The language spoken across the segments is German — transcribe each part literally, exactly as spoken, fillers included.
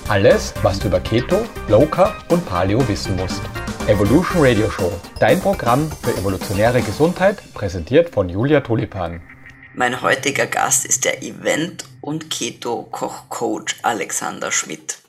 Alles, was du über Keto, Low Carb und Paleo wissen musst. Evolution Radio Show, dein Programm für evolutionäre Gesundheit, präsentiert von Julia Tulipan. Mein heutiger Gast ist der Event- und Keto-Koch-Coach Alexander Schmidt.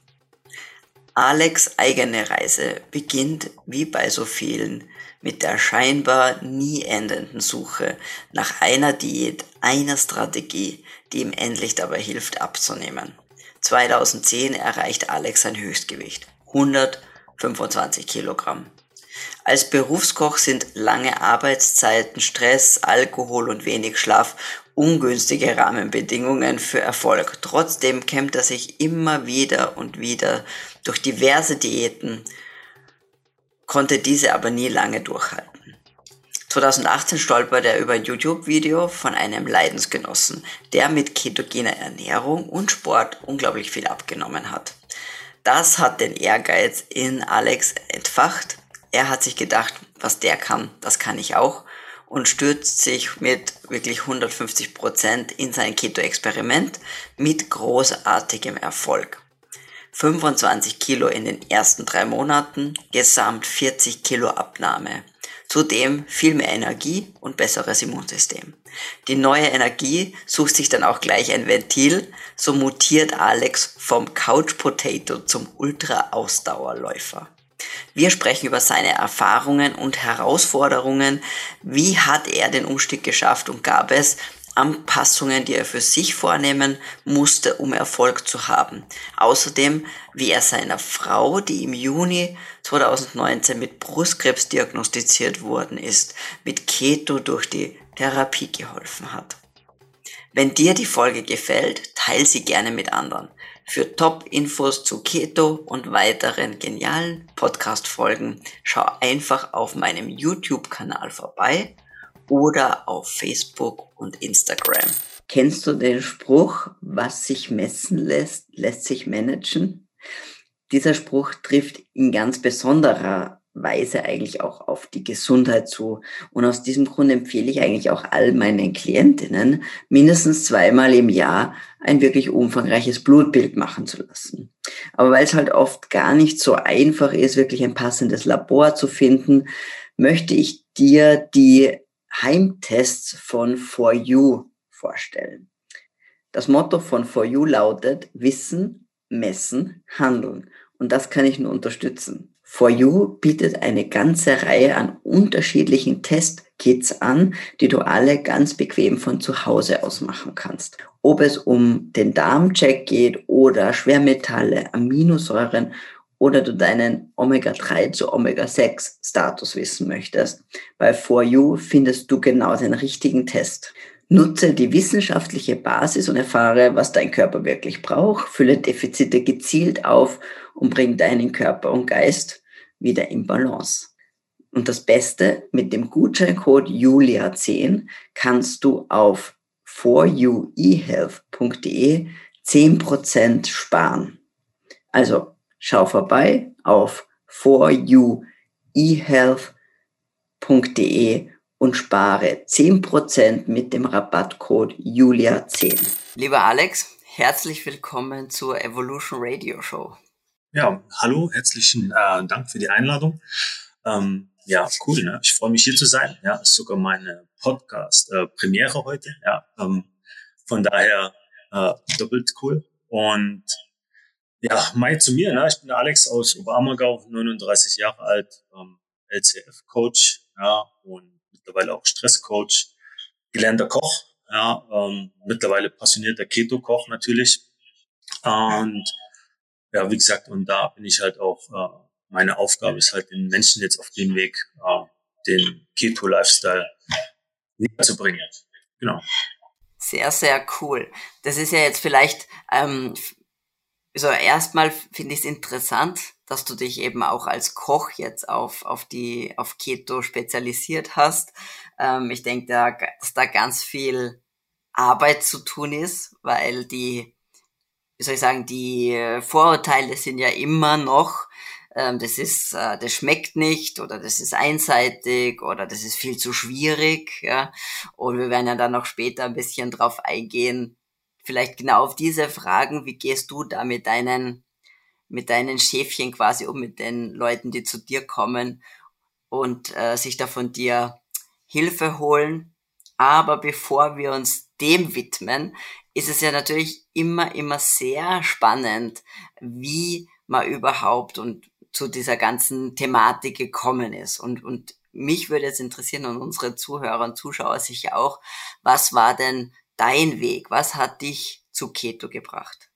Alex' eigene Reise beginnt, wie bei so vielen, mit der scheinbar nie endenden Suche nach einer Diät, einer Strategie, die ihm endlich dabei hilft abzunehmen. zweitausendzehn erreicht Alex sein Höchstgewicht, hundertfünfundzwanzig Kilogramm. Als Berufskoch sind lange Arbeitszeiten, Stress, Alkohol und wenig Schlaf ungünstige Rahmenbedingungen für Erfolg. Trotzdem kämpft er sich immer wieder und wieder durch diverse Diäten, konnte diese aber nie lange durchhalten. zweitausendachtzehn stolpert er über ein YouTube-Video von einem Leidensgenossen, der mit ketogener Ernährung und Sport unglaublich viel abgenommen hat. Das hat den Ehrgeiz in Alex entfacht. Er hat sich gedacht, was der kann, das kann ich auch, und stürzt sich mit wirklich hundertfünfzig Prozent in sein Keto-Experiment mit großartigem Erfolg. fünfundzwanzig Kilo in den ersten drei Monaten, gesamt vierzig Kilo Abnahme. Zudem viel mehr Energie und besseres Immunsystem. Die neue Energie sucht sich dann auch gleich ein Ventil, so mutiert Alex vom Couch Potato zum Ultra-Ausdauerläufer. Wir sprechen über seine Erfahrungen und Herausforderungen. Wie hat er den Umstieg geschafft und gab es Anpassungen, die er für sich vornehmen musste, um Erfolg zu haben. Außerdem, wie er seiner Frau, die im Juni zweitausendneunzehn mit Brustkrebs diagnostiziert worden ist, mit Keto durch die Therapie geholfen hat. Wenn dir die Folge gefällt, teile sie gerne mit anderen. Für Top-Infos zu Keto und weiteren genialen Podcast-Folgen schau einfach auf meinem YouTube-Kanal vorbei oder auf Facebook und Instagram. Kennst du den Spruch, was sich messen lässt, lässt sich managen? Dieser Spruch trifft in ganz besonderer Weise eigentlich auch auf die Gesundheit zu. Und aus diesem Grund empfehle ich eigentlich auch all meinen Klientinnen, mindestens zweimal im Jahr ein wirklich umfangreiches Blutbild machen zu lassen. Aber weil es halt oft gar nicht so einfach ist, wirklich ein passendes Labor zu finden, möchte ich dir die Heimtests von For You vorstellen. Das Motto von For You lautet: Wissen, Messen, Handeln. Und das kann ich nur unterstützen. For You bietet eine ganze Reihe an unterschiedlichen Testkits an, die du alle ganz bequem von zu Hause aus machen kannst. Ob es um den Darmcheck geht oder Schwermetalle, Aminosäuren oder du deinen Omega drei zu Omega sechs Status wissen möchtest, bei For You findest du genau den richtigen Test. Nutze die wissenschaftliche Basis und erfahre, was dein Körper wirklich braucht, fülle Defizite gezielt auf und bring deinen Körper und Geist wieder in Balance. Und das Beste, mit dem Gutscheincode Julia zehn kannst du auf for you e health punkt de zehn Prozent sparen. Also schau vorbei auf for you e health punkt de und spare zehn Prozent mit dem Rabattcode Julia zehn. Lieber Alex, herzlich willkommen zur Evolution Radio Show. Ja, hallo, herzlichen äh, Dank für die Einladung. Ähm, ja, cool, ne? Ich freue mich hier zu sein. Ja, ist sogar meine Podcast-Premiere äh, heute. Ja, ähm, von daher äh, doppelt cool. Und ja, Mai zu mir, ne? Ich bin der Alex aus Oberammergau, neununddreißig Jahre alt, ähm, L C F-Coach, ja, und mittlerweile auch Stresscoach, gelernter Koch, ja, ähm, mittlerweile passionierter Keto-Koch natürlich. Und ja, wie gesagt, und da bin ich halt auch, äh, meine Aufgabe ist halt, den Menschen jetzt auf dem Weg, äh, den Keto-Lifestyle näher zu bringen. Genau. Sehr, sehr cool. Das ist ja jetzt vielleicht, ähm, also erstmal finde ich es interessant, dass du dich eben auch als Koch jetzt auf, auf die, auf Keto spezialisiert hast. Ähm, ich denke, da, dass da ganz viel Arbeit zu tun ist, weil die, wie soll ich sagen, die Vorurteile sind ja immer noch, ähm, das ist, äh, das schmeckt nicht oder das ist einseitig oder das ist viel zu schwierig, ja. Und wir werden ja dann noch später ein bisschen drauf eingehen, vielleicht genau auf diese Fragen, wie gehst du da mit deinen mit deinen Schäfchen quasi um, mit den Leuten, die zu dir kommen und äh, sich da von dir Hilfe holen. Aber bevor wir uns dem widmen, ist es ja natürlich immer, immer sehr spannend, wie man überhaupt und zu dieser ganzen Thematik gekommen ist. Und, und mich würde jetzt interessieren und unsere Zuhörer und Zuschauer sicher auch, was war denn dein Weg? Was hat dich zu Keto gebracht?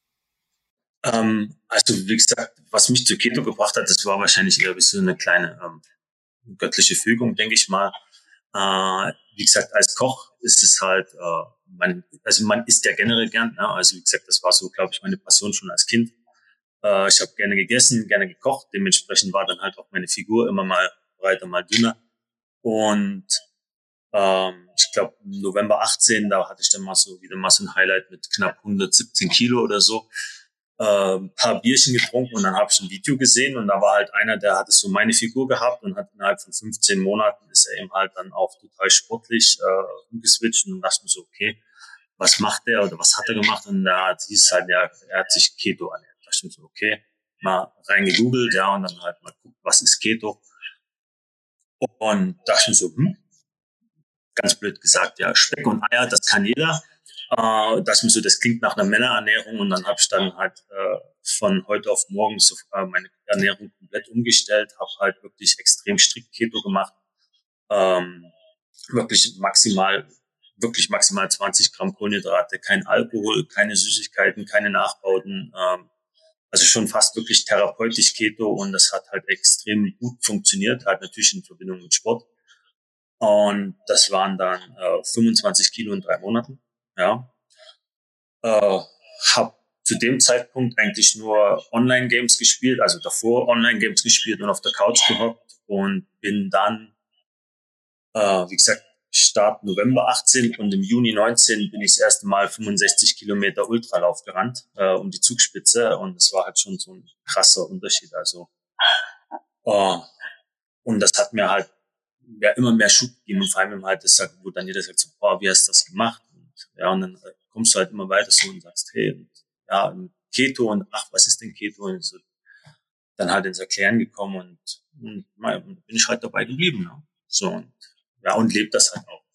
Ähm, also wie gesagt, was mich zu Keto gebracht hat, das war wahrscheinlich eher wie so eine kleine ähm, göttliche Fügung, denke ich mal. Äh, wie gesagt, als Koch ist es halt, äh, man, also man isst ja generell gern. Ja? Also wie gesagt, das war so, glaube ich, meine Passion schon als Kind. Äh, ich habe gerne gegessen, gerne gekocht. Dementsprechend war dann halt auch meine Figur immer mal breiter, mal dünner. Und ähm, ich glaube, November achtzehn, da hatte ich dann mal so wieder mal so ein Highlight mit knapp hundertsiebzehn Kilo oder so. Äh, ein paar Bierchen getrunken und dann habe ich ein Video gesehen und da war halt einer, der hatte so meine Figur gehabt und hat innerhalb von fünfzehn Monaten ist er eben halt dann auch total sportlich äh, umgeswitcht und dachte mir so, okay, was macht der oder was hat er gemacht? Und da hat, hieß es halt, ja, er hat sich Keto ernährt. Da dachte ich mir so, okay, mal reingegoogelt, ja, und dann halt mal guckt, was ist Keto? Und dachte ich mir so, hm, ganz blöd gesagt, ja, Speck und Eier, das kann jeder. Äh, das, so, das klingt nach einer Männerernährung und dann habe ich dann halt äh, von heute auf morgen so, äh, meine Ernährung komplett umgestellt, habe halt wirklich extrem strikt Keto gemacht, ähm, wirklich maximal, wirklich maximal zwanzig Gramm Kohlenhydrate, kein Alkohol, keine Süßigkeiten, keine Nachbauten, ähm, also schon fast wirklich therapeutisch Keto und das hat halt extrem gut funktioniert, halt natürlich in Verbindung mit Sport. Und das waren dann äh, fünfundzwanzig Kilo in drei Monaten. Ja, äh, habe zu dem Zeitpunkt eigentlich nur Online-Games gespielt, also davor Online-Games gespielt und auf der Couch gehockt und bin dann, äh, wie gesagt, Start November achtzehn und im Juni neunzehn bin ich das erste Mal fünfundsechzig Kilometer Ultralauf gerannt äh, um die Zugspitze und das war halt schon so ein krasser Unterschied. Also äh, und das hat mir halt ja immer mehr Schub gegeben und vor allem halt das sagt, wo dann jeder sagt so, boah, wie hast du das gemacht? Und ja, und dann kommst du halt immer weiter so und sagst, hey, und, ja, Keto und ach, was ist denn Keto? Und so, dann halt ins Erklären gekommen und, und mal, bin ich halt dabei geblieben. Ne? So und ja, und lebt das halt auch.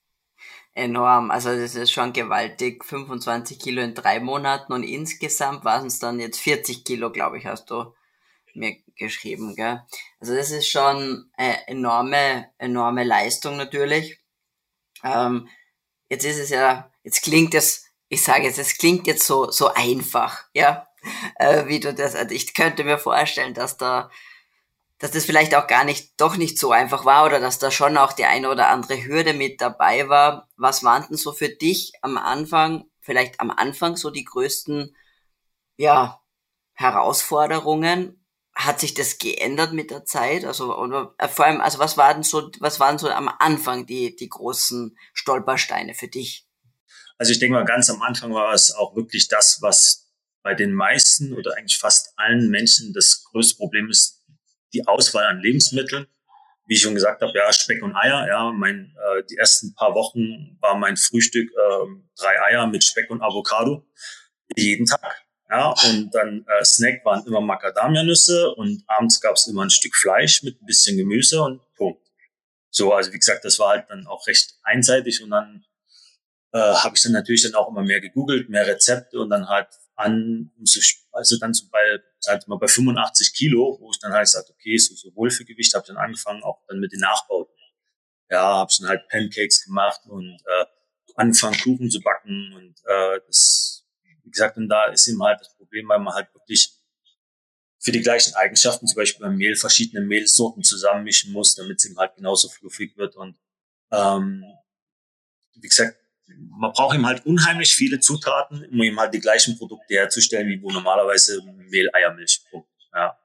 Enorm, also das ist schon gewaltig, fünfundzwanzig Kilo in drei Monaten und insgesamt waren es dann jetzt vierzig Kilo, glaube ich, hast du mir geschrieben, gell? Also das ist schon eine enorme, enorme Leistung natürlich. Ähm, jetzt ist es ja, jetzt klingt es, ich sage jetzt, es klingt jetzt so, so einfach, ja, äh, wie du das, also ich könnte mir vorstellen, dass da, dass das vielleicht auch gar nicht, doch nicht so einfach war oder dass da schon auch die eine oder andere Hürde mit dabei war. Was waren denn so für dich am Anfang, vielleicht am Anfang so die größten, ja, Herausforderungen? Hat sich das geändert mit der Zeit? Also, oder äh, vor allem, also was waren so, was waren so am Anfang die, die großen Stolpersteine für dich? Also ich denke mal, ganz am Anfang war es auch wirklich das, was bei den meisten oder eigentlich fast allen Menschen das größte Problem ist, die Auswahl an Lebensmitteln. Wie ich schon gesagt habe, ja, Speck und Eier. Ja, mein, äh, die ersten paar Wochen war mein Frühstück äh, drei Eier mit Speck und Avocado jeden Tag. Ja, und dann äh, Snack waren immer Macadamia-Nüsse und abends gab es immer ein Stück Fleisch mit ein bisschen Gemüse und Punkt. So, also wie gesagt, das war halt dann auch recht einseitig und dann äh, habe ich dann natürlich dann auch immer mehr gegoogelt, mehr Rezepte und dann halt an, also dann so bei, sag mal, bei fünfundachtzig Kilo, wo ich dann halt gesagt, okay, so, so Wohlfühlgewicht, habe ich dann angefangen, auch dann mit den Nachbauten. Ja, habe ich dann halt Pancakes gemacht und äh, angefangen, Kuchen zu backen und äh, das, wie gesagt, und da ist eben halt das Problem, weil man halt wirklich für die gleichen Eigenschaften, zum Beispiel beim Mehl, verschiedene Mehlsorten zusammenmischen muss, damit es eben halt genauso fluffig wird und ähm, wie gesagt, man braucht eben halt unheimlich viele Zutaten, um eben halt die gleichen Produkte herzustellen, wie wo normalerweise Mehl, Eier, Milch. Ja.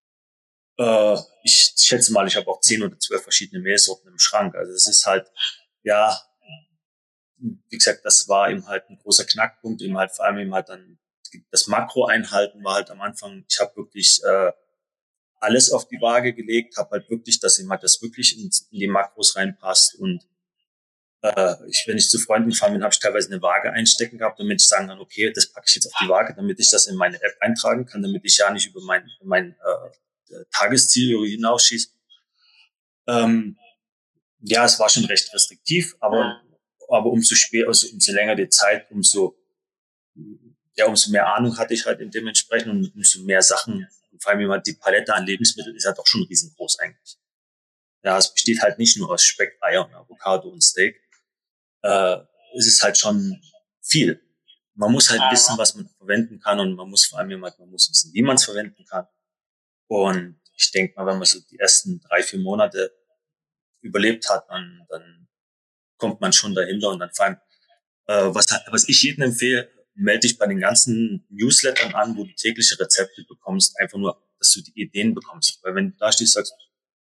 Äh, ich schätze mal, ich habe auch zehn oder zwölf verschiedene Mehlsorten im Schrank. Also das ist halt, ja, wie gesagt, das war eben halt ein großer Knackpunkt, eben halt vor allem eben halt dann das Makro-Einhalten war halt am Anfang, ich habe wirklich äh, alles auf die Waage gelegt, habe halt wirklich, dass eben halt das wirklich in, in die Makros reinpasst und Äh, ich, wenn ich zu Freunden gefahren bin, habe ich teilweise eine Waage einstecken gehabt, damit ich sagen kann, okay, das packe ich jetzt auf die Waage, damit ich das in meine App eintragen kann, damit ich ja nicht über mein, mein äh, Tagesziel hinausschieße. Ähm, ja, es war schon recht restriktiv, aber, aber umso später, also umso länger die Zeit, umso, ja, umso mehr Ahnung hatte ich halt in dementsprechend und umso mehr Sachen, vor allem immer die Palette an Lebensmitteln ist halt auch schon riesengroß eigentlich. Ja, es besteht halt nicht nur aus Speck, Eier und Avocado und Steak. Äh, es ist halt schon viel. Man muss halt wissen, was man verwenden kann und man muss vor allem jemand, man muss wissen, wie man es verwenden kann. Und ich denke mal, wenn man so die ersten drei, vier Monate überlebt hat, dann, dann kommt man schon dahinter und dann vor allem, äh, was, was ich jedem empfehle, melde dich bei den ganzen Newslettern an, wo du tägliche Rezepte bekommst, einfach nur, dass du die Ideen bekommst. Weil wenn du da stehst, sagst,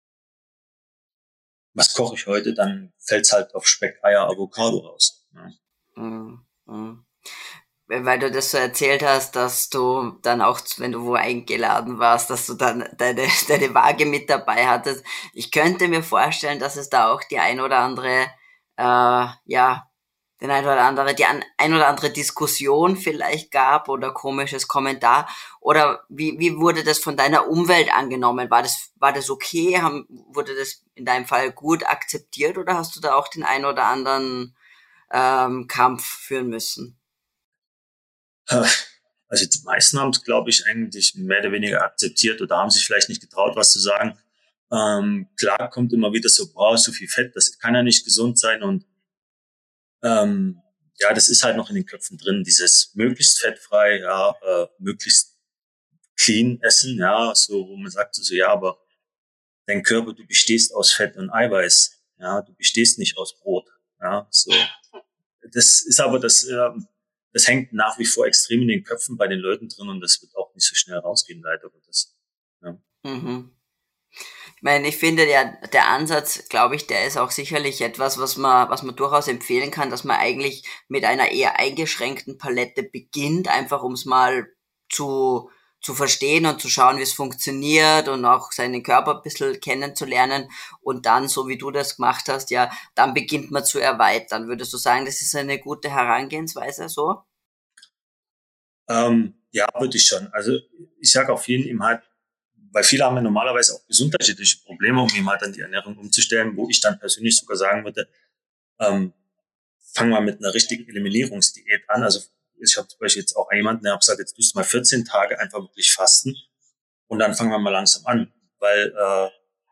was koche ich heute, dann fällt's halt auf Speck, Eier, Avocado raus. Ja. Mm, mm. Weil du das so erzählt hast, dass du dann auch, wenn du wo eingeladen warst, dass du dann deine, deine Waage mit dabei hattest. Ich könnte mir vorstellen, dass es da auch die ein oder andere, äh, ja, den ein oder andere, die ein, ein oder andere Diskussion vielleicht gab oder komisches Kommentar. Oder wie, wie wurde das von deiner Umwelt angenommen? War das, war das okay? Haben, wurde das in deinem Fall gut akzeptiert oder hast du da auch den ein oder anderen ähm, Kampf führen müssen? Also die meisten haben es, glaube ich, eigentlich mehr oder weniger akzeptiert oder haben sich vielleicht nicht getraut, was zu sagen. Ähm, klar kommt immer wieder so, boah, so viel Fett, das kann ja nicht gesund sein. Und ähm, ja, das ist halt noch in den Köpfen drin, dieses möglichst fettfrei, ja, äh, möglichst clean essen, ja, so, wo man sagt so, ja, aber dein Körper, du bestehst aus Fett und Eiweiß, ja, du bestehst nicht aus Brot, ja, so. Das ist aber das, äh, das hängt nach wie vor extrem in den Köpfen bei den Leuten drin und das wird auch nicht so schnell rausgehen, leider Gottes. Ja. Mhm. Ich meine, ich finde, der, der Ansatz, glaube ich, der ist auch sicherlich etwas, was man, was man durchaus empfehlen kann, dass man eigentlich mit einer eher eingeschränkten Palette beginnt, einfach um es mal zu, zu verstehen und zu schauen, wie es funktioniert und auch seinen Körper ein bisschen kennenzulernen und dann, so wie du das gemacht hast, ja, dann beginnt man zu erweitern. Würdest du sagen, das ist eine gute Herangehensweise so? Ähm, ja, würde ich schon. Also ich sage auch vielen ihm halt, weil viele haben ja normalerweise auch gesundheitliche Probleme, um ihm halt dann die Ernährung umzustellen, wo ich dann persönlich sogar sagen würde, ähm, fang mal mit einer richtigen Eliminierungsdiät an. Also ich habe zum Beispiel jetzt auch jemanden, der hat gesagt, jetzt tust du mal vierzehn Tage einfach wirklich fasten und dann fangen wir mal langsam an, weil äh,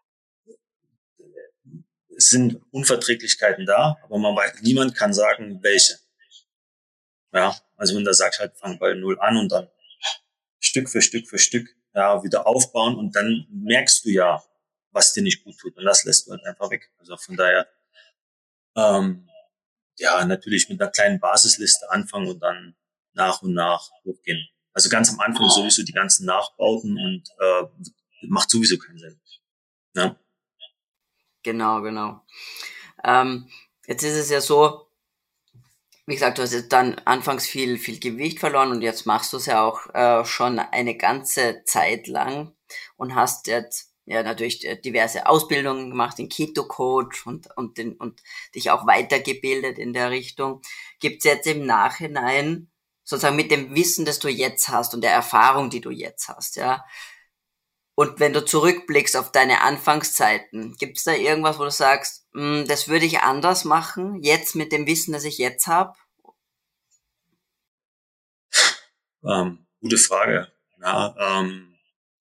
es sind Unverträglichkeiten da, aber man weiß, niemand kann sagen, welche. Ja, also wenn du sagst, halt fang bei null an und dann Stück für Stück für Stück ja wieder aufbauen und dann merkst du ja, was dir nicht gut tut und das lässt du halt einfach weg. Also von daher ähm, ja natürlich mit einer kleinen Basisliste anfangen und dann nach und nach hochgehen. Also ganz am Anfang sowieso die ganzen Nachbauten und äh, macht sowieso keinen Sinn. Ja. Genau, genau. Ähm, jetzt ist es ja so, wie gesagt, du hast jetzt dann anfangs viel, viel Gewicht verloren und jetzt machst du es ja auch äh, schon eine ganze Zeit lang und hast jetzt ja natürlich diverse Ausbildungen gemacht, den Keto-Coach und, und, den, und dich auch weitergebildet in der Richtung. Gibt es jetzt im Nachhinein, sozusagen mit dem Wissen, das du jetzt hast und der Erfahrung, die du jetzt hast, ja, und wenn du zurückblickst auf deine Anfangszeiten, gibt's da irgendwas, wo du sagst, mh, das würde ich anders machen, jetzt mit dem Wissen, das ich jetzt habe? Ähm, gute Frage. Ja, ähm,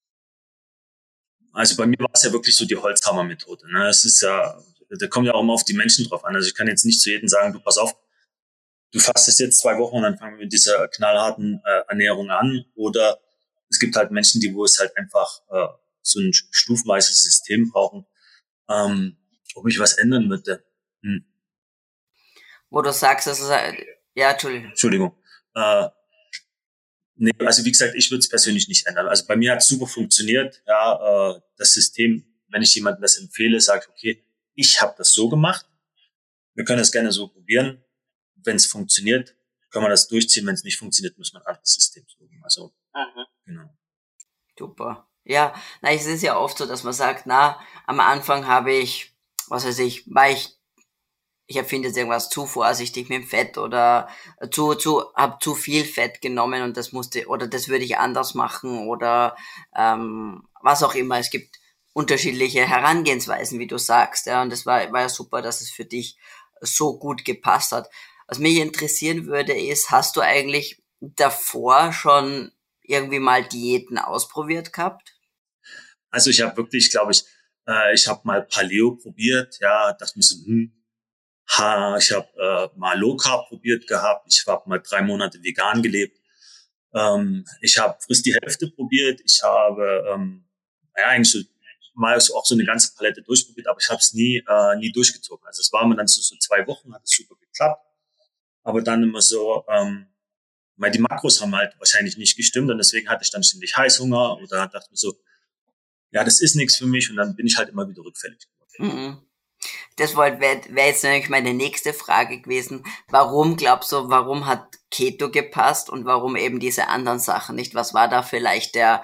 also bei mir war es ja wirklich so die Holzhammer-Methode. Ne? Es ist ja, da kommt ja auch immer auf die Menschen drauf an. Also ich kann jetzt nicht zu jedem sagen, du pass auf, du fastest jetzt zwei Wochen und dann fangen wir mit dieser knallharten äh, Ernährung an. Oder es gibt halt Menschen, die wo es halt einfach äh, so ein stufenweises System brauchen. Ähm, ob ich was ändern würde? Hm. Wo du sagst, dass es, äh, ja, Entschuldigung. Entschuldigung. Äh, nee, also wie gesagt, ich würde es persönlich nicht ändern. Also bei mir hat es super funktioniert. Ja, äh, das System, wenn ich jemandem das empfehle, sage ich, okay, ich habe das so gemacht. Wir können das gerne so probieren. Wenn es funktioniert, kann man das durchziehen. Wenn es nicht funktioniert, muss man ein anderes System suchen. Also, mhm. Genau. Super. Ja, na, es ist ja oft so, dass man sagt, na, am Anfang habe ich, was weiß ich, war ich ich empfinde jetzt irgendwas zu vorsichtig mit dem Fett oder zu, zu, hab zu viel Fett genommen und das musste, oder das würde ich anders machen oder ähm, was auch immer. Es gibt unterschiedliche Herangehensweisen, wie du sagst, ja, und das war, war ja super, dass es für dich so gut gepasst hat. Was mich interessieren würde, ist, hast du eigentlich davor schon irgendwie mal Diäten ausprobiert gehabt? Also ich habe wirklich, glaube ich, äh, ich habe mal Paleo probiert, ja, das müssen, hm, ha, ich habe äh, mal Low Carb probiert gehabt, ich habe mal drei Monate vegan gelebt, ähm, ich habe friss die Hälfte probiert, ich habe ähm, ja eigentlich so, mal so auch so eine ganze Palette durchprobiert, aber ich habe es nie äh, nie durchgezogen. Also es war mir dann so, so zwei Wochen, hat es super geklappt, aber dann immer so, ähm, weil die Makros haben halt wahrscheinlich nicht gestimmt und deswegen hatte ich dann ständig Heißhunger oder dachte mir so, ja, das ist nichts für mich und dann bin ich halt immer wieder rückfällig geworden. Mhm. Das wäre wär jetzt nämlich meine nächste Frage gewesen. Warum glaubst du, warum hat Keto gepasst und warum eben diese anderen Sachen nicht? Was war da vielleicht der,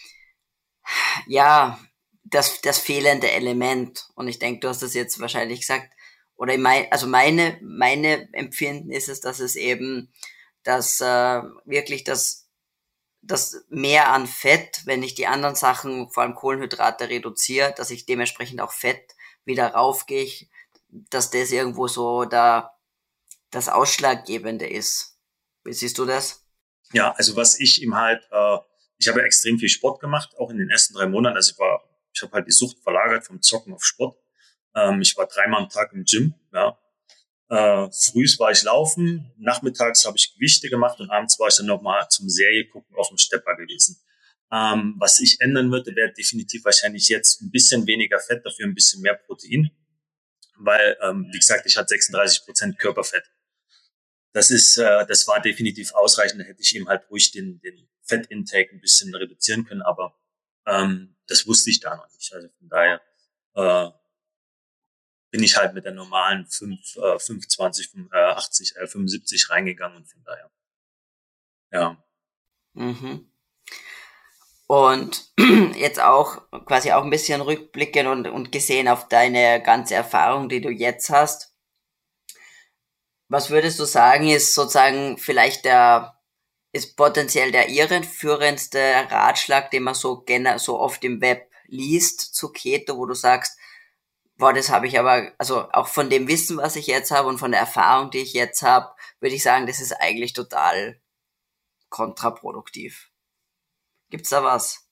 ja, das, das fehlende Element? Und ich denke, du hast das jetzt wahrscheinlich gesagt. Oder mein, also meine, meine Empfinden ist es, dass es eben, dass äh, wirklich das, das Mehr an Fett, wenn ich die anderen Sachen, vor allem Kohlenhydrate, reduziere, dass ich dementsprechend auch Fett wieder raufgehe, dass das irgendwo so da das Ausschlaggebende ist. Wie siehst du das? Ja, also was ich ihm halt, äh, ich habe ja extrem viel Sport gemacht, auch in den ersten drei Monaten. Also ich war, ich habe halt die Sucht verlagert vom Zocken auf Sport. Ähm, ich war dreimal am Tag im Gym, ja. Äh, frühs war ich laufen, nachmittags habe ich Gewichte gemacht und abends war ich dann nochmal zum Serie gucken auf dem Stepper gewesen. Ähm, was ich ändern würde, wäre definitiv wahrscheinlich jetzt ein bisschen weniger Fett, dafür ein bisschen mehr Protein, weil, ähm, wie gesagt, ich hatte sechsunddreißig Prozent Körperfett. Das ist, äh, das war definitiv ausreichend, da hätte ich eben halt ruhig den, den Fettintake ein bisschen reduzieren können, aber ähm, das wusste ich da noch nicht. Also von daher äh, bin ich halt mit der normalen fünf, äh, fünfundzwanzig, äh, achtzig, äh, fünfundsiebzig reingegangen und von daher, ja. Mhm. Und jetzt auch quasi auch ein bisschen rückblickend und, und gesehen auf deine ganze Erfahrung, die du jetzt hast. Was würdest du sagen, ist sozusagen vielleicht der, ist potenziell der irreführendste Ratschlag, den man so gerne, so oft im Web liest zu Keto, wo du sagst, boah, das habe ich aber, also auch von dem Wissen, was ich jetzt habe und von der Erfahrung, die ich jetzt habe, würde ich sagen, das ist eigentlich total kontraproduktiv. Gibt's da was?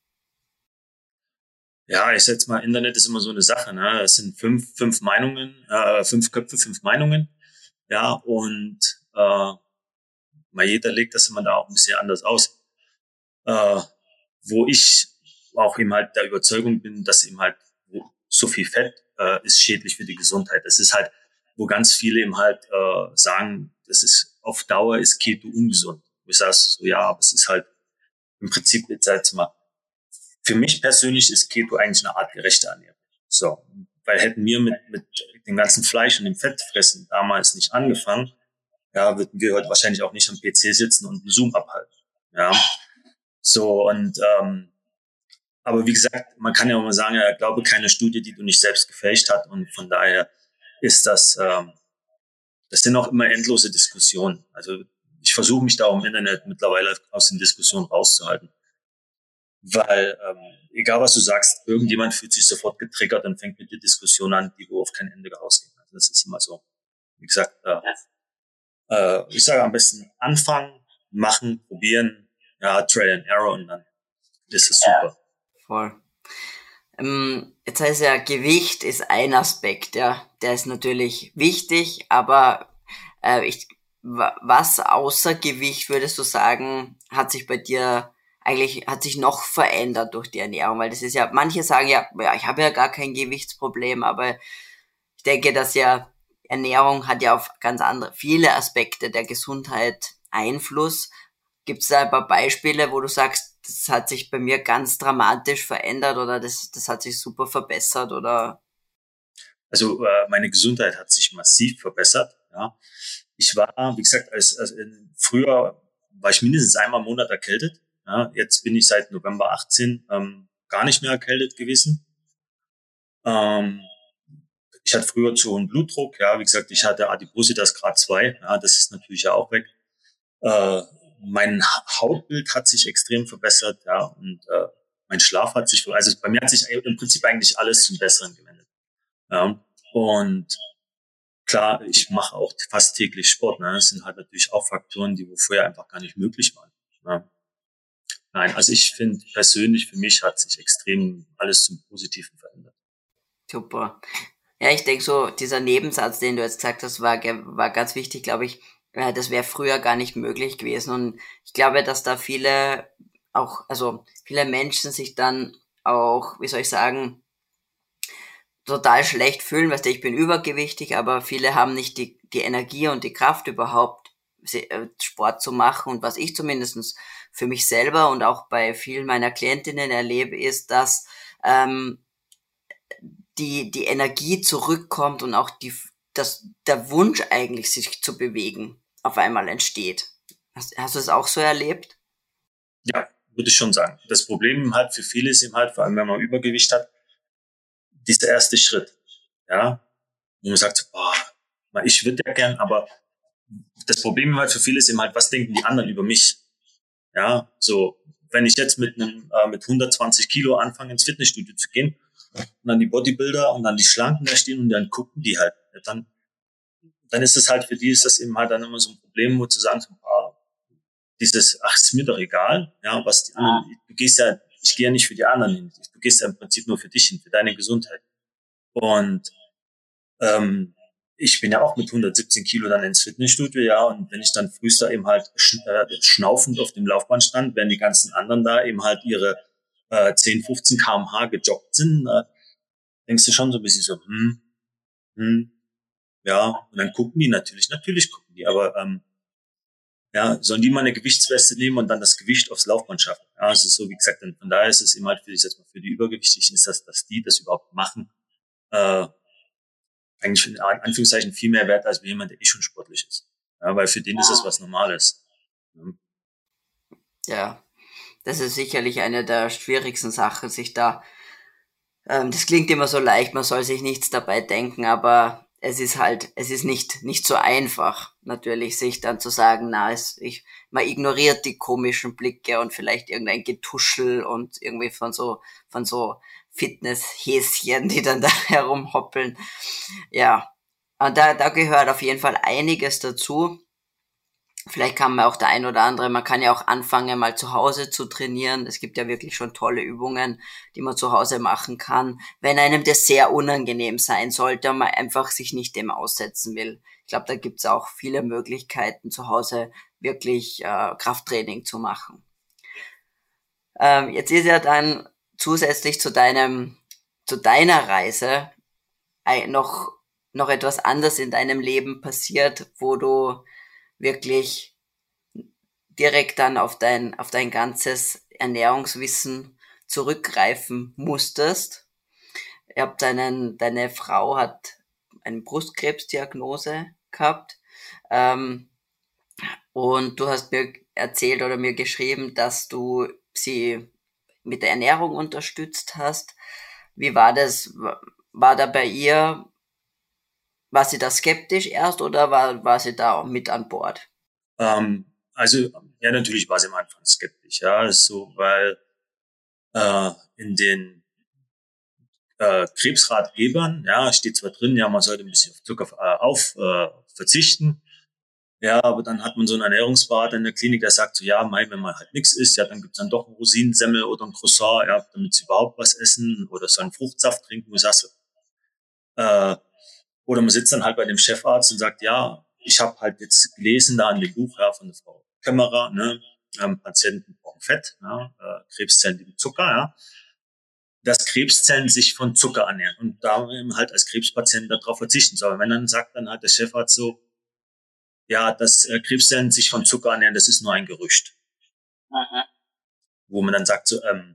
Ja, ich setze mal, Internet ist immer so eine Sache, ne? Es sind fünf, fünf Meinungen, äh, fünf Köpfe, fünf Meinungen, ja, und äh, mal jeder legt das immer da auch ein bisschen anders aus. Äh, wo ich auch eben halt der Überzeugung bin, dass eben halt so viel Fett äh, ist schädlich für die Gesundheit. Das ist halt, wo ganz viele eben halt äh, sagen, das ist auf Dauer ist Keto ungesund. Ich sage so, ja, aber es ist halt im Prinzip jetzt halt mal, für mich persönlich ist Keto eigentlich eine Art gerechte Ernährung. So, weil hätten wir mit, mit dem ganzen Fleisch und dem Fettfressen damals nicht angefangen, ja, würden wir heute wahrscheinlich auch nicht am P C sitzen und einen Zoom abhalten. Ja, so und ähm, aber wie gesagt, man kann ja auch mal sagen, ja, glaube keine Studie, die du nicht selbst gefälscht hast und von daher ist das, ähm, das sind auch immer endlose Diskussionen. Also ich versuche mich da auch im Internet mittlerweile aus den Diskussionen rauszuhalten. Weil, ähm, egal was du sagst, irgendjemand fühlt sich sofort getriggert und fängt mit der Diskussion an, die wo auf kein Ende rausgeht. Also das ist immer so. Wie gesagt, äh, äh, ich sage am besten anfangen, machen, probieren, ja, Trial and Error und dann ist es super. Voll. Ähm, jetzt heißt ja, Gewicht ist ein Aspekt, ja. Der ist natürlich wichtig, aber äh, ich, wa- was außer Gewicht würdest du sagen, hat sich bei dir eigentlich, hat sich noch verändert durch die Ernährung? Weil das ist ja, manche sagen ja, ja, ich habe ja gar kein Gewichtsproblem, aber ich denke, dass ja Ernährung hat ja auf ganz andere, viele Aspekte der Gesundheit Einfluss. Gibt es da ein paar Beispiele, wo du sagst, das hat sich bei mir ganz dramatisch verändert oder das, das hat sich super verbessert oder? Also äh, meine Gesundheit hat sich massiv verbessert. Ja. Ich war, wie gesagt, als, als in, früher war ich mindestens einmal im Monat erkältet. Ja. Jetzt bin ich seit November achtzehn ähm, gar nicht mehr erkältet gewesen. Ähm, ich hatte früher zu hohen Blutdruck, ja, wie gesagt, ich hatte Adipositas Grad zwei, ja, das ist natürlich ja auch weg. Äh, mein Hautbild hat sich extrem verbessert, ja, und äh, mein Schlaf hat sich, also bei mir hat sich im Prinzip eigentlich alles zum Besseren gewendet. Ja. Und klar, ich mache auch fast täglich Sport, ne? Das sind halt natürlich auch Faktoren, die wo vorher einfach gar nicht möglich waren. Ja. Nein, also ich finde persönlich, für mich hat sich extrem alles zum Positiven verändert. Super. Ja, ich denke so, dieser Nebensatz, den du jetzt gesagt hast, war, war ganz wichtig, glaube ich. Äh, das wäre früher gar nicht möglich gewesen. Und ich glaube, dass da viele auch, also viele Menschen sich dann auch, wie soll ich sagen, total schlecht fühlen, weißt du, ich bin übergewichtig, aber viele haben nicht die, die Energie und die Kraft überhaupt, Sport zu machen. Und was ich zumindest für mich selber und auch bei vielen meiner Klientinnen erlebe, ist, dass ähm, die die Energie zurückkommt und auch die dass der Wunsch eigentlich, sich zu bewegen, auf einmal entsteht. Hast, hast du es auch so erlebt? Ja, würde ich schon sagen. Das Problem halt für viele ist eben halt, vor allem wenn man Übergewicht hat, dieser erste Schritt, ja, wo man sagt, boah, ich würde ja gern, aber das Problem halt für viele ist eben halt, was denken die anderen über mich? Ja, so, wenn ich jetzt mit einem, äh, mit hundertzwanzig Kilo anfange, ins Fitnessstudio zu gehen, und dann die Bodybuilder und dann die Schlanken da stehen und dann gucken die halt, dann, dann ist es halt, für die ist das eben halt dann immer so ein Problem, wo zu sagen, so, ah, dieses, ach, ist mir doch egal, ja, was die anderen, du gehst ja, ich gehe ja nicht für die anderen hin, du gehst ja im Prinzip nur für dich hin, für deine Gesundheit. Und ähm, ich bin ja auch mit hundertsiebzehn Kilo dann ins Fitnessstudio, ja, und wenn ich dann frühst da eben halt sch- äh, schnaufend auf dem Laufband stand, während die ganzen anderen da eben halt ihre äh, zehn, fünfzehn Kilometer pro Stunde gejoggt sind, äh, denkst du schon so ein bisschen so, hm, hm, ja, und dann gucken die natürlich, natürlich gucken die, aber ähm, ja, sollen die mal eine Gewichtsweste nehmen und dann das Gewicht aufs Laufband schaffen. Ja, also so wie gesagt, von daher ist es eben halt für, ich sag mal, für die Übergewichtigen ist das, dass die das überhaupt machen, äh, eigentlich in Anführungszeichen viel mehr wert als jemand, der eh schon sportlich ist. Ja, weil für den ist es was Normales. Ja. Ja, das ist sicherlich eine der schwierigsten Sachen, sich da, ähm, das klingt immer so leicht, man soll sich nichts dabei denken, aber es ist halt, es ist nicht, nicht so einfach, natürlich, sich dann zu sagen, na, es, ich, man ignoriert die komischen Blicke und vielleicht irgendein Getuschel und irgendwie von so, von so Fitnesshäschen, die dann da herumhoppeln. Ja, und da, da gehört auf jeden Fall einiges dazu. Vielleicht kann man auch der ein oder andere, man kann ja auch anfangen, mal zu Hause zu trainieren. Es gibt ja wirklich schon tolle Übungen, die man zu Hause machen kann. Wenn einem das sehr unangenehm sein sollte und man einfach sich nicht dem aussetzen will. Ich glaube, da gibt's auch viele Möglichkeiten, zu Hause wirklich äh, Krafttraining zu machen. Ähm, jetzt ist ja dann zusätzlich zu deinem, zu deiner Reise ein, noch, noch etwas anderes in deinem Leben passiert, wo du wirklich direkt dann auf dein, auf dein ganzes Ernährungswissen zurückgreifen musstest. Ihr habt deinen, deine Frau hat eine Brustkrebsdiagnose gehabt, ähm, und du hast mir erzählt oder mir geschrieben, dass du sie mit der Ernährung unterstützt hast. Wie war das? War da bei ihr, war sie da skeptisch erst oder war, war sie da mit an Bord? Ähm, also, ja, natürlich war sie am Anfang skeptisch, ja, so, weil äh, in den äh, Krebsratgebern, ja, steht zwar drin, ja, man sollte ein bisschen auf Zucker äh, auf äh, verzichten, ja, aber dann hat man so einen Ernährungsberater in der Klinik, der sagt so, ja, mei, wenn man halt nichts isst, ja, dann gibt's dann doch einen Rosinensemmel oder ein Croissant, ja, damit sie überhaupt was essen oder so einen Fruchtsaft trinken, wo ich sag so, äh, oder man sitzt dann halt bei dem Chefarzt und sagt, ja, ich habe halt jetzt gelesen da in dem Buch, ja, von der Frau Kämmerer, ne, ähm, Patienten brauchen Fett, ja, äh, Krebszellen lieben Zucker, ja, dass Krebszellen sich von Zucker ernähren und da halt als Krebspatient darauf verzichten soll. Wenn dann sagt dann halt der Chefarzt so, ja, dass äh, Krebszellen sich von Zucker ernähren, das ist nur ein Gerücht. Aha. Wo man dann sagt so, ähm,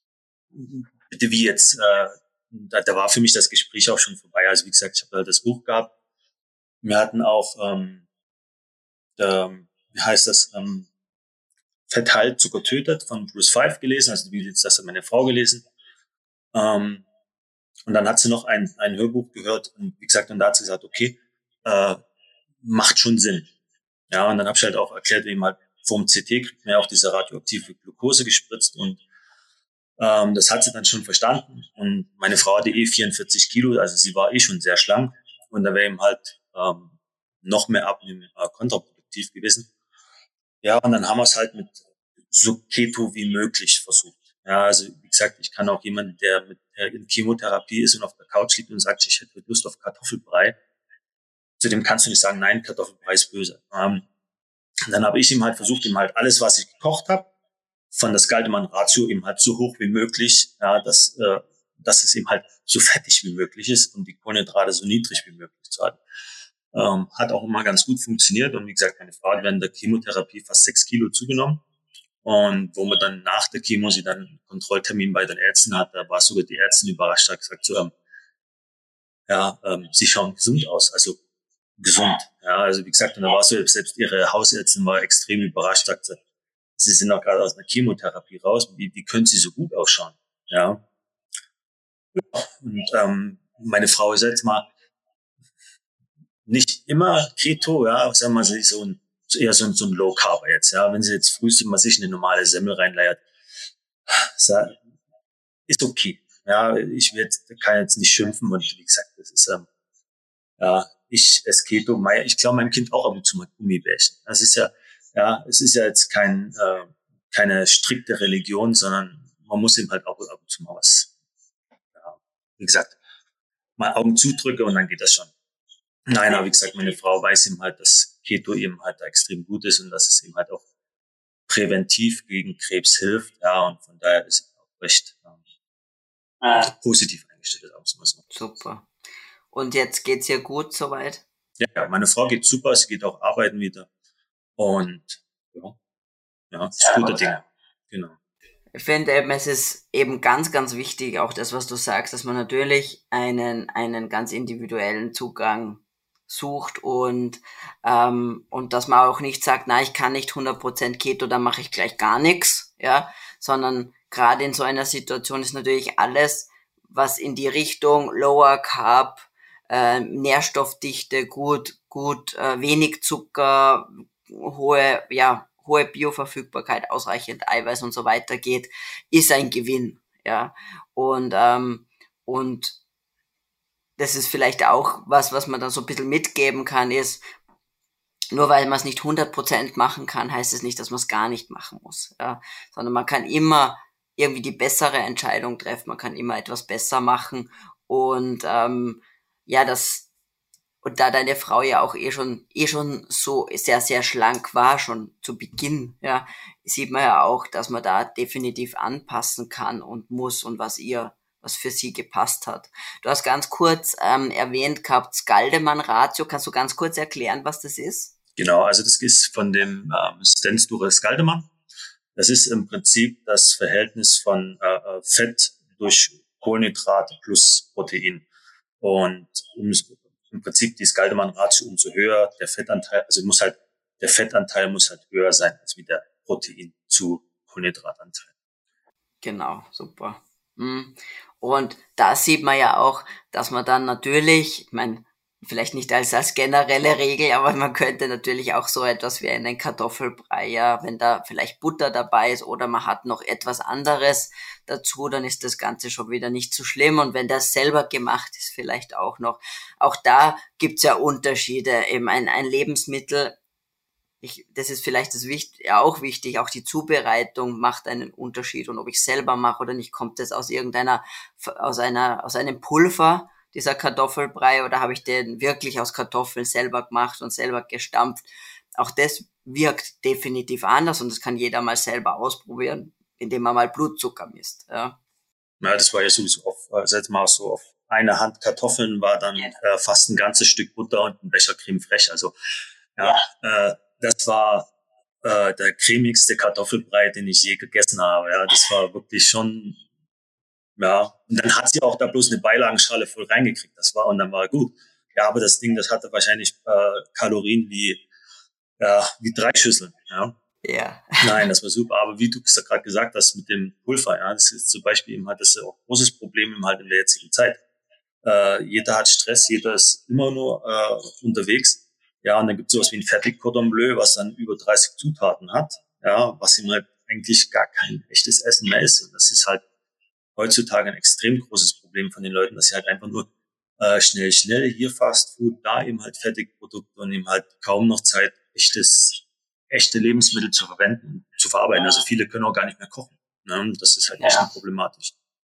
bitte wie jetzt, äh, da, da war für mich das Gespräch auch schon vorbei. Also wie gesagt, ich habe halt das Buch gehabt. Wir hatten auch, ähm, der, wie heißt das, ähm, Fett heilt, Zucker tötet von Bruce Fife gelesen, also wie jetzt das hat meine Frau gelesen. Ähm, Und dann hat sie noch ein, ein Hörbuch gehört und wie gesagt, und da hat sie gesagt, okay, äh, macht schon Sinn. Ja, und dann habe ich halt auch erklärt, wie man halt vorm C T kriegt man ja auch diese radioaktive Glucose gespritzt und ähm, das hat sie dann schon verstanden. Und meine Frau hatte eh vierundvierzig Kilo, also sie war eh schon sehr schlank und da wäre ihm halt ähm, noch mehr Abnehmen äh, kontraproduktiv gewesen. Ja, und dann haben wir es halt mit so Keto wie möglich versucht. Ja, also wie gesagt, ich kann auch jemanden, der mit der in Chemotherapie ist und auf der Couch liegt und sagt, ich hätte Lust auf Kartoffelbrei, zu dem kannst du nicht sagen, nein, Kartoffelbrei ist böse. Ähm, dann habe ich ihm halt versucht, ihm halt alles, was ich gekocht habe, von der Scaldemann-Ratio eben halt so hoch wie möglich, ja, dass, äh, dass es eben halt so fettig wie möglich ist und die Kohlenhydrate so niedrig wie möglich zu halten. Ähm, hat auch immer ganz gut funktioniert und wie gesagt, meine Frau hat während der Chemotherapie fast sechs Kilo zugenommen und wo man dann nach der Chemo sie dann einen Kontrolltermin bei den Ärzten hat, da war sogar die Ärztin überrascht, hat gesagt, so, ähm, ja, ähm, sie schauen gesund aus, also gesund, ja, also wie gesagt, und da war so, selbst ihre Hausärztin war extrem überrascht, sagte, sie sind auch gerade aus einer Chemotherapie raus, wie, wie können sie so gut ausschauen, ja, und ähm, meine Frau ist jetzt mal nicht immer Keto, ja, sagen wir mal, so ein, eher so ein, so ein Low Carb jetzt, ja. Wenn sie jetzt frühst mal sich eine normale Semmel reinleiert, ist okay. Ja, ich werde, kann jetzt nicht schimpfen und wie gesagt, das ist, ähm, ja, ich esse Keto, ich glaube meinem Kind auch ab und zu mal Gummibärchen. Das ist ja, ja, es ist ja jetzt kein, äh, keine strikte Religion, sondern man muss ihm halt auch ab und zu mal was, ja, wie gesagt, mal Augen zudrücke und dann geht das schon. Nein, aber wie gesagt, meine Frau weiß eben halt, dass Keto eben halt da extrem gut ist und dass es eben halt auch präventiv gegen Krebs hilft. Ja, und von daher ist es auch recht ähm, ah. positiv eingestellt. Auch so. Super. Und jetzt geht's ihr gut soweit? Ja, meine Frau geht super, sie geht auch arbeiten wieder. Und ja, ja, ist gute Dinge. Genau. Ich finde eben, es ist eben ganz, ganz wichtig, auch das, was du sagst, dass man natürlich einen, einen ganz individuellen Zugang sucht und, ähm, und dass man auch nicht sagt, na, ich kann nicht hundert Prozent Keto, dann mache ich gleich gar nichts, ja, sondern gerade in so einer Situation ist natürlich alles, was in die Richtung Lower Carb, äh, Nährstoffdichte, gut, gut, äh, wenig Zucker, hohe, ja, hohe Bioverfügbarkeit, ausreichend Eiweiß und so weiter geht, ist ein Gewinn, ja. Und, ähm, und das ist vielleicht auch was, was man dann so ein bisschen mitgeben kann, ist, nur weil man es nicht hundert Prozent machen kann, heißt es nicht, dass man es gar nicht machen muss, ja. Sondern man kann immer irgendwie die bessere Entscheidung treffen, man kann immer etwas besser machen und, ähm, ja, das, und da deine Frau ja auch eh schon, eh schon so sehr, sehr schlank war, schon zu Beginn, ja, sieht man ja auch, dass man da definitiv anpassen kann und muss und was ihr, was für sie gepasst hat. Du hast ganz kurz ähm, erwähnt gehabt, Scaldemann-Ratio. Kannst du ganz kurz erklären, was das ist? Genau, also das ist von dem ähm, Stenz-Dure-Scaldemann. Das ist im Prinzip das Verhältnis von äh, Fett durch Kohlenhydrate plus Protein. Und um im Prinzip die Scaldemann-Ratio umso höher der Fettanteil, also muss halt, der Fettanteil muss halt höher sein als wie der Protein zu Kohlenhydratanteil. Genau, super. Und da sieht man ja auch, dass man dann natürlich, ich meine, vielleicht nicht als, als generelle Regel, aber man könnte natürlich auch so etwas wie einen Kartoffelbrei, ja, wenn da vielleicht Butter dabei ist oder man hat noch etwas anderes dazu, dann ist das Ganze schon wieder nicht so schlimm. Und wenn das selber gemacht ist, vielleicht auch noch. Auch da gibt's ja Unterschiede. Eben ein, ein Lebensmittel, ich, das ist vielleicht das wichtig, ja, auch wichtig, auch die Zubereitung macht einen Unterschied. Und ob ich selber mache oder nicht, kommt das aus irgendeiner, aus einer, aus einem Pulver, dieser Kartoffelbrei, oder habe ich den wirklich aus Kartoffeln selber gemacht und selber gestampft? Auch das wirkt definitiv anders und das kann jeder mal selber ausprobieren, indem man mal Blutzucker misst. Ja, ja das war ja sowieso auf, also jetzt mal so auf eine Hand Kartoffeln war dann äh, fast ein ganzes Stück Butter und ein Becher Creme fraiche. Also ja, ja. Äh, das war äh, der cremigste Kartoffelbrei, den ich je gegessen habe. Ja, das war wirklich schon. Ja, und dann hat sie auch da bloß eine Beilagenschale voll reingekriegt. Das war, und dann war gut. Ja, aber das Ding, das hatte wahrscheinlich äh, Kalorien wie, ja, wie drei Schüsseln. Ja. Ja. Nein, das war super. Aber wie du gerade gesagt hast mit dem Pulver, ja, das ist zum Beispiel eben halt das ist auch ein großes Problem eben halt in der jetzigen Zeit. Äh, jeder hat Stress, jeder ist immer nur äh, unterwegs. Ja, und dann gibt es sowas wie ein Fertig-Cordon Bleu, was dann über dreißig Zutaten hat, ja, was ihm halt eigentlich gar kein echtes Essen mehr ist. Und das ist halt heutzutage ein extrem großes Problem von den Leuten, dass sie halt einfach nur äh, schnell, schnell hier Fast Food, da eben halt Fertigprodukte und eben halt kaum noch Zeit, echtes, echte Lebensmittel zu verwenden und zu verarbeiten. Also viele können auch gar nicht mehr kochen. Ne? Das ist halt echt Ja. problematisch.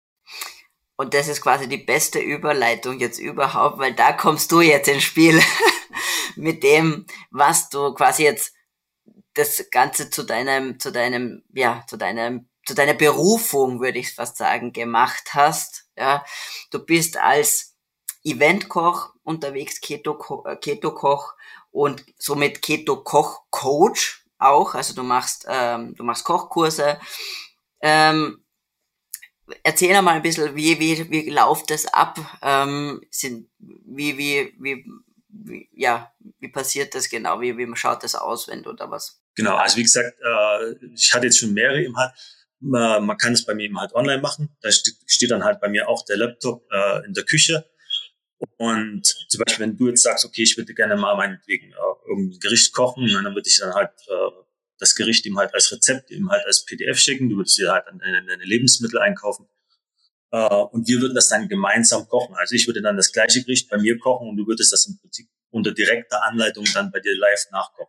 Und das ist quasi die beste Überleitung jetzt überhaupt, weil da kommst du jetzt ins Spiel mit dem, was du quasi jetzt das Ganze zu deinem, zu deinem, ja, zu deinem, zu deiner Berufung, würde ich fast sagen, gemacht hast. Ja, du bist als Eventkoch unterwegs, Keto, Keto-Koch und somit Keto-Koch-Coach auch. Also du machst, ähm, du machst Kochkurse. Ähm, Erzähl mal ein bisschen, wie, wie, wie läuft das ab? Ähm, sind, wie, wie, wie, wie, ja, wie passiert das genau? Wie, wie schaut das aus, wenn du da was? Genau, also wie gesagt, äh, ich hatte jetzt schon mehrere eben halt. Man, man kann es bei mir eben halt online machen. Da steht, steht dann halt bei mir auch der Laptop äh, in der Küche. Und zum Beispiel, wenn du jetzt sagst, okay, ich würde gerne mal meinetwegen äh, irgendein Gericht kochen, dann würde ich dann halt äh, das Gericht ihm halt als Rezept, ihm halt als P D F schicken. Du würdest dir halt deine, deine Lebensmittel einkaufen. Äh, und wir würden das dann gemeinsam kochen. Also ich würde dann das gleiche Gericht bei mir kochen und du würdest das im Prinzip unter direkter Anleitung dann bei dir live nachkochen.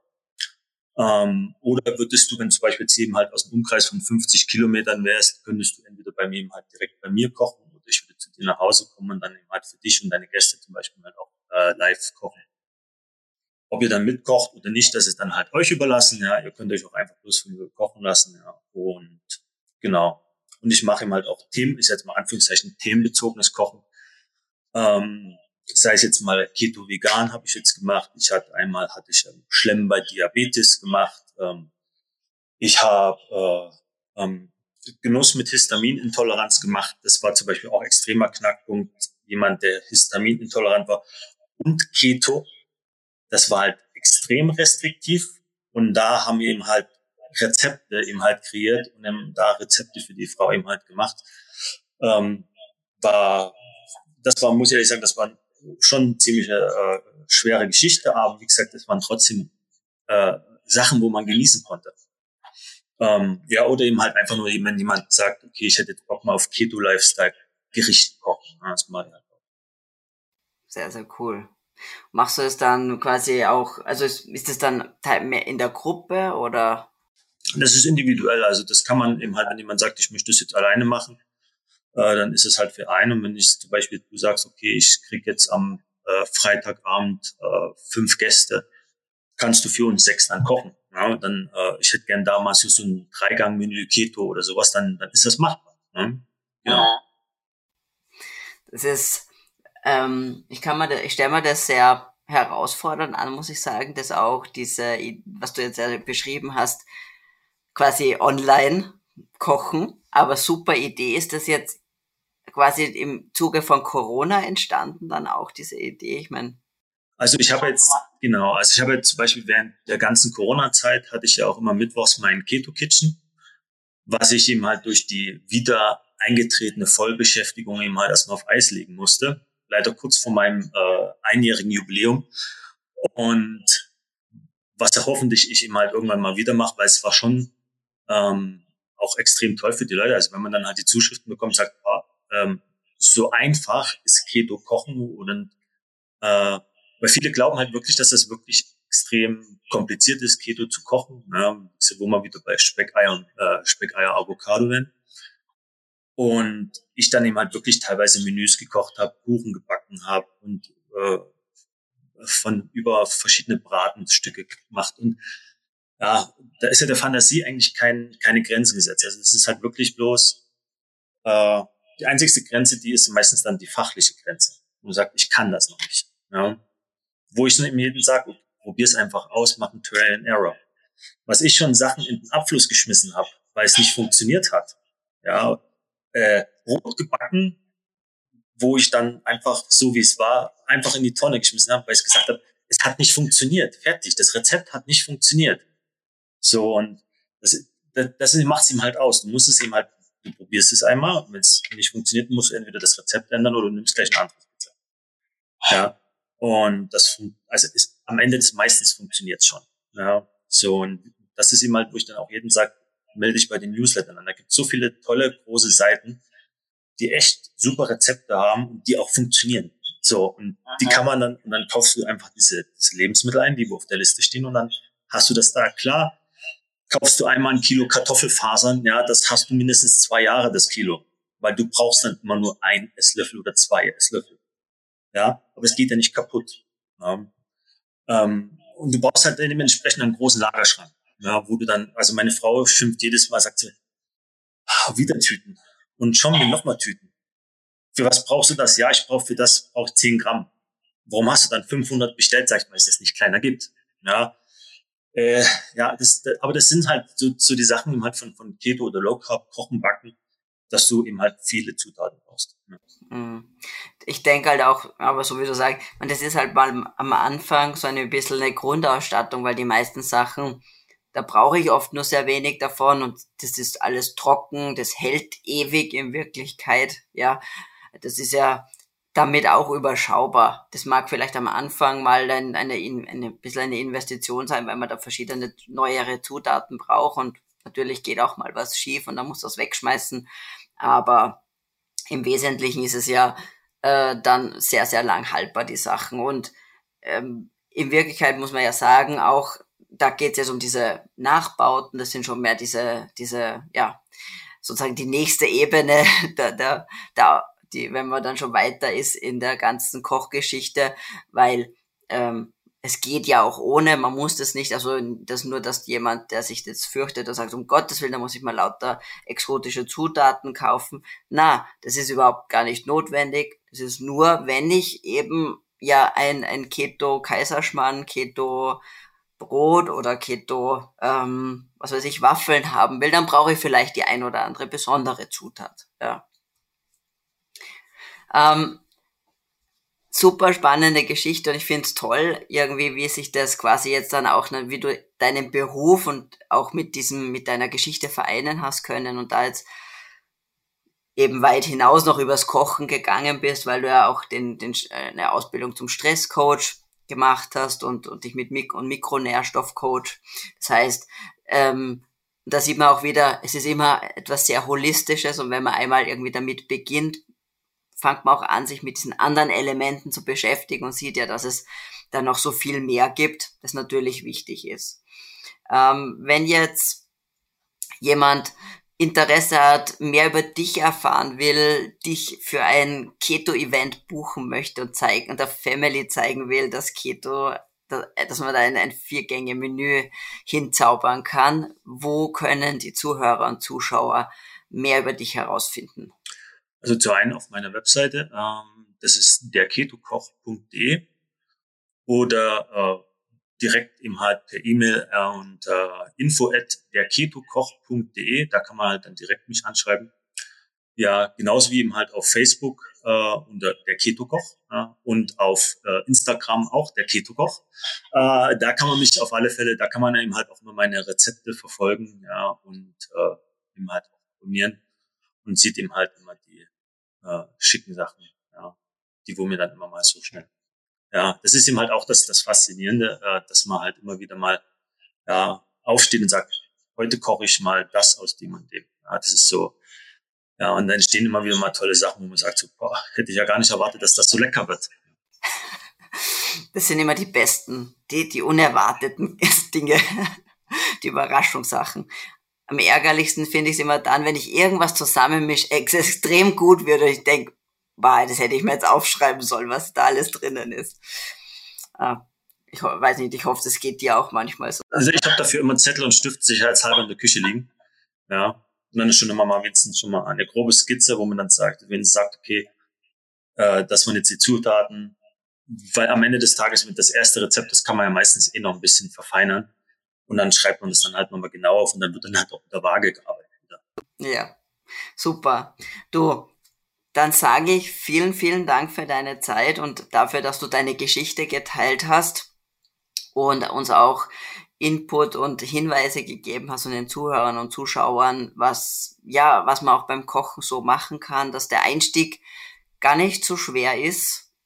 Ähm, oder würdest du, wenn zum Beispiel jetzt eben halt aus einem Umkreis von fünfzig Kilometern wärst, könntest du entweder bei mir eben halt direkt bei mir kochen oder ich würde zu dir nach Hause kommen und dann eben halt für dich und deine Gäste zum Beispiel halt auch äh, live kochen. Ob ihr dann mitkocht oder nicht, das ist dann halt euch überlassen. Ja, ihr könnt euch auch einfach bloß von mir kochen lassen. Ja, und genau. Und ich mache ihm halt auch Themen, ist jetzt mal Anführungszeichen themenbezogenes Kochen. Ähm, sei es jetzt mal Keto-Vegan habe ich jetzt gemacht. Ich hatte einmal hatte ich ähm, Schlemm bei Diabetes gemacht. Ähm, ich habe äh, ähm, Genuss mit Histaminintoleranz gemacht. Das war zum Beispiel auch extremer Knackpunkt. Jemand, der histaminintolerant war und Keto. Das war halt extrem restriktiv. Und da haben wir eben halt Rezepte eben halt kreiert und haben da Rezepte für die Frau eben halt gemacht. Ähm, war, das war, muss ich ehrlich sagen, das war schon eine ziemlich äh, schwere Geschichte, aber wie gesagt, das waren trotzdem äh, Sachen, wo man genießen konnte. Ähm, ja, oder eben halt einfach nur, wenn jemand sagt, okay, ich hätte jetzt Bock mal auf Keto-Lifestyle, Gericht kochen. Ja, das mache ich halt auch. Sehr, sehr cool. Machst du es dann quasi auch, also ist, ist es dann mehr in der Gruppe oder? Das ist individuell, also das kann man eben halt, wenn jemand sagt, ich möchte das jetzt alleine machen, äh, dann ist es halt für einen. Und wenn ich zum Beispiel, du sagst, okay, ich krieg jetzt am äh, Freitagabend äh, fünf Gäste, kannst du für uns sechs dann kochen. Ja, dann, äh, ich hätte gern damals so ein Dreigang-Menü Keto oder sowas, dann, dann ist das machbar. Ne? Genau. Das ist, ähm, ich kann mir, ich stelle mir das sehr herausfordernd an, muss ich sagen, dass auch diese, was du jetzt beschrieben hast, quasi online kochen, aber super Idee. Ist das jetzt quasi im Zuge von Corona entstanden, dann auch diese Idee? Ich meine, also ich habe jetzt, genau, also ich habe jetzt zum Beispiel während der ganzen Corona-Zeit hatte ich ja auch immer mittwochs meinen Keto-Kitchen, was ich eben halt durch die wieder eingetretene Vollbeschäftigung eben halt erstmal auf Eis legen musste. Leider kurz vor meinem äh, einjährigen Jubiläum. Und was ja hoffentlich ich eben halt irgendwann mal wieder mache, weil es war schon ähm, auch extrem toll für die Leute. Also wenn man dann halt die Zuschriften bekommt, sagt, oh, ähm, so einfach ist Keto kochen und äh, weil viele glauben halt wirklich, dass das wirklich extrem kompliziert ist, Keto zu kochen, ne? Wo man wieder bei Speckeier und äh, Speckeier Avocado werden. Und ich dann eben halt wirklich teilweise Menüs gekocht habe, Kuchen gebacken habe und äh, von über verschiedene Bratenstücke gemacht. Und ja, da ist ja der Fantasie eigentlich kein, keine Grenzen gesetzt. Also es ist halt wirklich bloß äh, die einzigste Grenze, die ist meistens dann die fachliche Grenze. Und man sagt, ich kann das noch nicht. Ja? Wo ich dann eben jedem sage, probier's einfach aus, mach ein Trial and Error. Was ich schon Sachen in den Abfluss geschmissen habe, weil es nicht funktioniert hat. Ja, äh, Brot gebacken, wo ich dann einfach, so wie es war, einfach in die Tonne geschmissen habe, weil ich gesagt habe, es hat nicht funktioniert. Fertig, das Rezept hat nicht funktioniert. So, und das, das, das macht es ihm halt aus. Du musst es ihm halt, du probierst es einmal, wenn es nicht funktioniert, musst du entweder das Rezept ändern oder du nimmst gleich ein anderes Rezept. Ja. Und das, fun- also ist, am Ende des meistens funktioniert schon. Ja. So, und das ist immer halt, wo ich dann auch jedem sage, melde dich bei den Newslettern an. Da gibt es so viele tolle, große Seiten, die echt super Rezepte haben und die auch funktionieren. So, und die kann man dann, und dann kaufst du einfach diese, diese Lebensmittel ein, die wo auf der Liste stehen, und dann hast du das da. Klar, kaufst du einmal ein Kilo Kartoffelfasern, ja, das hast du mindestens zwei Jahre, das Kilo. Weil du brauchst dann immer nur ein Esslöffel oder zwei Esslöffel. Ja, aber es geht ja nicht kaputt. Ja. Ähm, und du brauchst halt dementsprechend einen großen Lagerschrank. Ja, wo du dann, also meine Frau schimpft jedes Mal, sagt sie, ah, wieder Tüten. Und schon mir nochmal Tüten. Für was brauchst du das? Ja, ich brauche für das brauche ich zehn Gramm. Warum hast du dann fünfhundert bestellt? Sag ich mal, weil es das nicht kleiner gibt. Ja, äh, ja, das, das, aber das sind halt so, so die Sachen eben halt von, von Keto oder Low Carb, Kochen, Backen, dass du eben halt viele Zutaten brauchst. Ja. Ich denke halt auch, aber so wie du sagst, und das ist halt mal am Anfang so eine bisschen eine Grundausstattung, weil die meisten Sachen, da brauche ich oft nur sehr wenig davon und das ist alles trocken, das hält ewig in Wirklichkeit, ja. Das ist ja damit auch überschaubar. Das mag vielleicht am Anfang mal ein, eine, eine, eine bisschen eine Investition sein, weil man da verschiedene neuere Zutaten braucht und natürlich geht auch mal was schief und dann muss das wegschmeißen, aber im Wesentlichen ist es ja äh, dann sehr, sehr lang haltbar, die Sachen. Und ähm, in Wirklichkeit muss man ja sagen, auch da geht es jetzt um diese Nachbauten, das sind schon mehr diese, diese, ja, sozusagen die nächste Ebene, da, da, da, die, wenn man dann schon weiter ist in der ganzen Kochgeschichte, weil ähm, es geht ja auch ohne, man muss das nicht, also das nur, dass jemand, der sich jetzt fürchtet und sagt, um Gottes Willen, da muss ich mal lauter exotische Zutaten kaufen. Na, das ist überhaupt gar nicht notwendig. Das ist nur, wenn ich eben ja ein, ein Keto-Kaiserschmarrn, Keto-Brot oder Keto, ähm, was weiß ich, Waffeln haben will, dann brauche ich vielleicht die ein oder andere besondere Zutat. Ja. Ähm, Super spannende Geschichte und ich finde es toll, irgendwie, wie sich das quasi jetzt dann auch, wie du deinen Beruf und auch mit diesem, mit deiner Geschichte vereinen hast können und da jetzt eben weit hinaus noch übers Kochen gegangen bist, weil du ja auch den, den, eine Ausbildung zum Stresscoach gemacht hast und, und dich mit Mik- und Mikronährstoffcoach. Das heißt, ähm, da sieht man auch wieder, es ist immer etwas sehr Holistisches und wenn man einmal irgendwie damit beginnt, fängt man auch an, sich mit diesen anderen Elementen zu beschäftigen und sieht ja, dass es da noch so viel mehr gibt, das natürlich wichtig ist. Ähm, wenn jetzt jemand Interesse hat, mehr über dich erfahren will, dich für ein Keto-Event buchen möchte und zeigen und der Family zeigen will, dass Keto, dass man da ein, ein Vier-Gänge-Menü hinzaubern kann, wo können die Zuhörer und Zuschauer mehr über dich herausfinden? Also zu einen auf meiner Webseite, ähm, das ist der ketokoch punkt de oder äh, direkt eben halt per E-Mail äh, und äh, info at der ketokoch punkt de, da kann man halt dann direkt mich anschreiben. Ja, genauso wie eben halt auf Facebook äh, unter der Ketokoch äh, und auf äh, Instagram auch der Ketokoch. Äh, da kann man mich auf alle Fälle, da kann man eben halt auch nur meine Rezepte verfolgen, ja, und äh, eben halt auch abonnieren und sieht eben halt immer die äh, schicken Sachen, ja, die wo mir dann immer mal so schnell. Ja, das ist eben halt auch das, das Faszinierende, äh, dass man halt immer wieder mal ja, aufsteht und sagt, heute koche ich mal das aus dem und dem. Ja, das ist so. Ja, und dann entstehen immer wieder mal tolle Sachen, wo man sagt, so, boah, hätte ich ja gar nicht erwartet, dass das so lecker wird. Das sind immer die besten, die, die unerwarteten Dinge, die Überraschungssachen. Am ärgerlichsten finde ich es immer dann, wenn ich irgendwas zusammenmische, extrem gut wird und ich denke, boah, das hätte ich mir jetzt aufschreiben sollen, was da alles drinnen ist. Ah, ich weiß nicht, ich hoffe, das geht dir auch manchmal so. Also ich habe dafür immer Zettel und Stift sicherheitshalber in der Küche liegen. Ja, und dann ist schon immer mal wenigstens schon mal eine grobe Skizze, wo man dann sagt, wenn es sagt, okay, äh, das waren jetzt die Zutaten, weil am Ende des Tages mit das erste Rezept, das kann man ja meistens eh noch ein bisschen verfeinern. Und dann schreibt man das dann halt nochmal genau auf und dann wird dann halt auch mit der Waage gearbeitet. Wieder. Ja, super. Du, dann sage ich vielen, vielen Dank für deine Zeit und dafür, dass du deine Geschichte geteilt hast und uns auch Input und Hinweise gegeben hast und den Zuhörern und Zuschauern, was, ja, was man auch beim Kochen so machen kann, dass der Einstieg gar nicht so schwer ist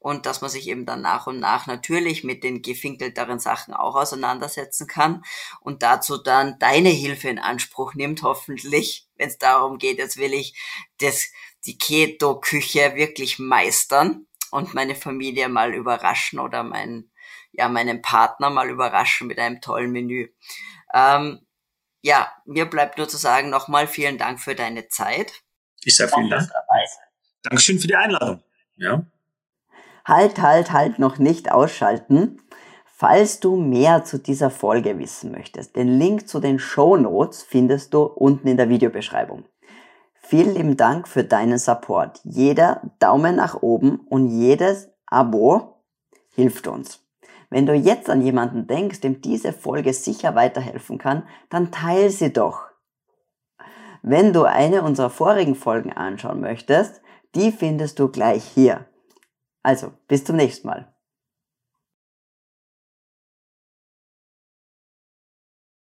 und dass man sich eben dann nach und nach natürlich mit den gefinkelteren Sachen auch auseinandersetzen kann und dazu dann deine Hilfe in Anspruch nimmt, hoffentlich, wenn es darum geht, jetzt will ich das, die Keto-Küche wirklich meistern und meine Familie mal überraschen oder meinen, ja, meinen Partner mal überraschen mit einem tollen Menü. Ähm, ja, mir bleibt nur zu sagen, nochmal vielen Dank für deine Zeit. Ich sage vielen Dank. Dankeschön für die Einladung. Ja. Halt, halt, halt, noch nicht ausschalten. Falls du mehr zu dieser Folge wissen möchtest, den Link zu den Shownotes findest du unten in der Videobeschreibung. Vielen lieben Dank für deinen Support. Jeder Daumen nach oben und jedes Abo hilft uns. Wenn du jetzt an jemanden denkst, dem diese Folge sicher weiterhelfen kann, dann teile sie doch. Wenn du eine unserer vorigen Folgen anschauen möchtest, die findest du gleich hier. Also, bis zum nächsten Mal.